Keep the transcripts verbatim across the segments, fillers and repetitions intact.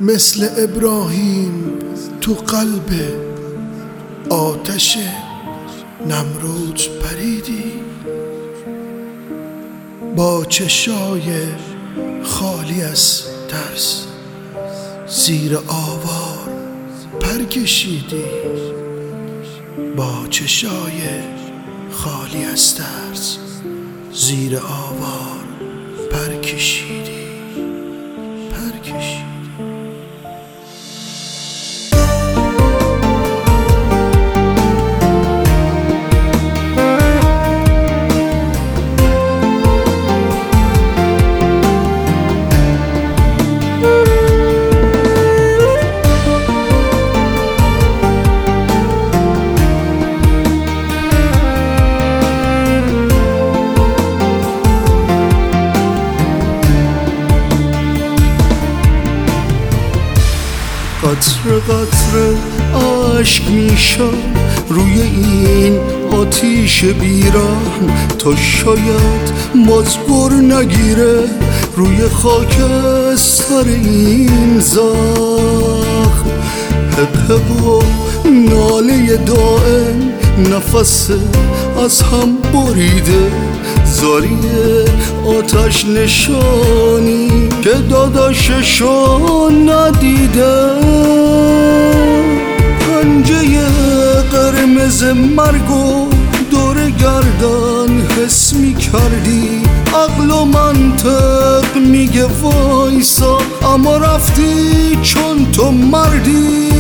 مثل ابراهیم تو قلب آتش نمرود پریدی، با چشای خالی از ترس زیر آوار پر کشیدی، با چشای خالی از ترس زیر آوار پر کشیدی پر کشیدی. قطره قطره عشق میشم روی این آتیش بیرحم، تا شاید مزگر نگیره روی خاک سر این زخم. حق و ناله دائم نفس از هم بریده، زاری آتش نشانی که داداششو ندیده. پنجه قرمز مرگو دور گردن حس می کردی، عقل و منطق میگه وایسا، اما رفتی چون تو مردی.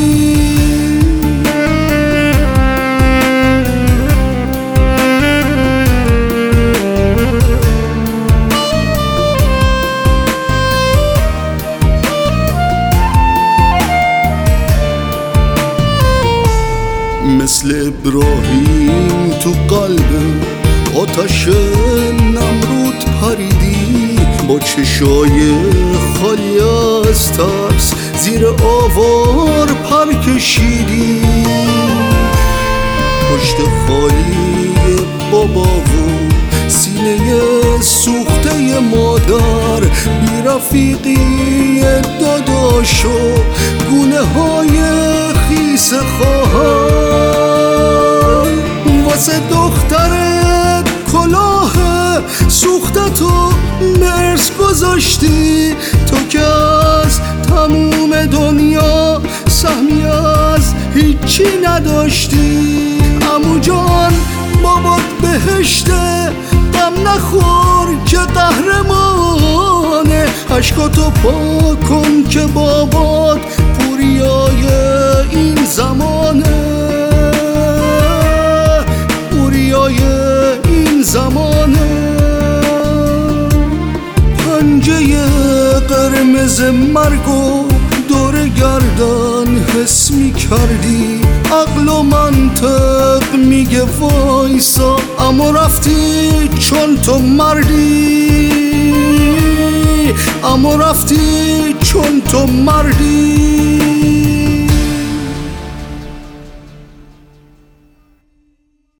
مثل ابراهیم تو قلب آتش نمرود پریدی، با چشای خالی از ترس زیر آوار پر کشیدی. پشت خالی بابا و سینه سوخته مادر، بی رفیقی داداشو گونه های خیس خواهر. واسه دخترت کلاه سوخته تو مرس گذاشتی، تو که از تموم دنیا سهمی از هیچی نداشتی. عمو جان بابات بهشته، غم نخور که قهرمانه. عشقاتو پاک کن که بابات پوریای این زمانه، پوریای این زمانه. پنجه قرمز مرگو دور گردن حس می کردی، عقل و منطق میگه وایسا، اما رفتی چون تو مردی، اما رفتی چون تو مردی.